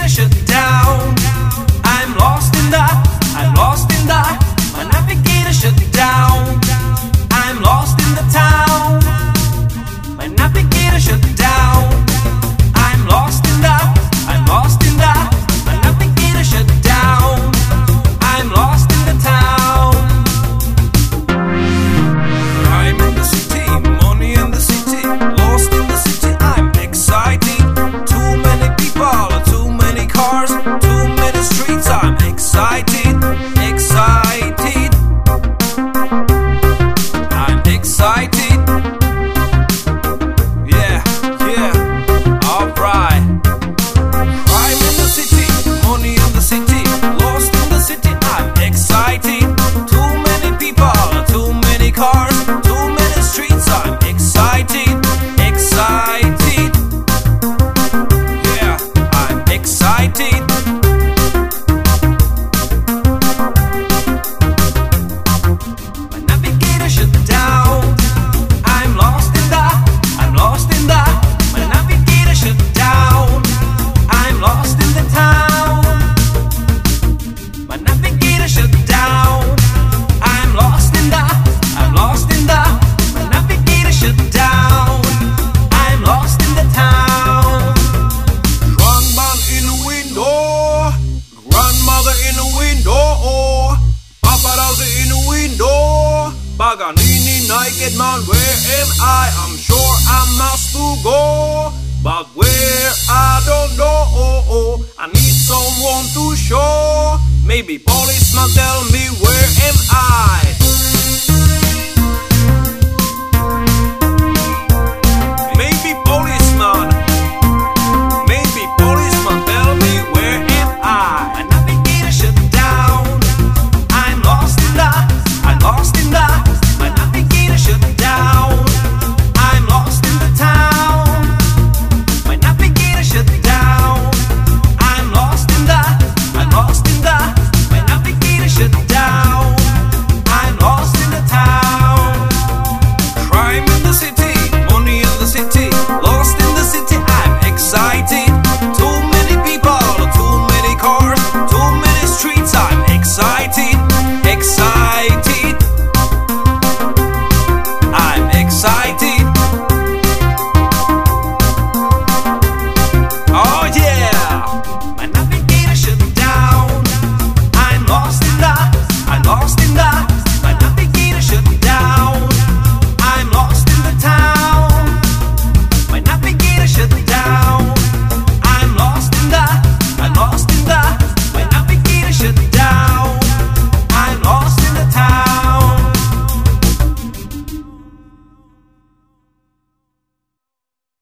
shut down. I'm lost in the, my navigator shut down. I'm lost in the town, my navigator shut down. I'm lost in the, my navigator shut down. I'm lost in the town. I'm in the city, money in the city, lost in the city, I'm excited. Too many people, too many cars, too many streets, I'm excited, excited. I'm excited. Yeah, yeah, alright. I'm in the city, money in the city, lost in the city, I'm excited. Too many people, too many cars, too many streets, I'm excited, excited. Yeah, I'm excited. My navigator shut down. I'm lost in the, my navigator shut down. I'm lost in the town. My navigator shut down. I'm lost in the, my navigator shut down. I'm lost in the town. Grandman in the window, grandmother in the window, paparazzi in the window, Paganini naked man, where am I? I'm sure I must to go, but where I don't know. I need someone to show. Maybe policeman tell me where am I?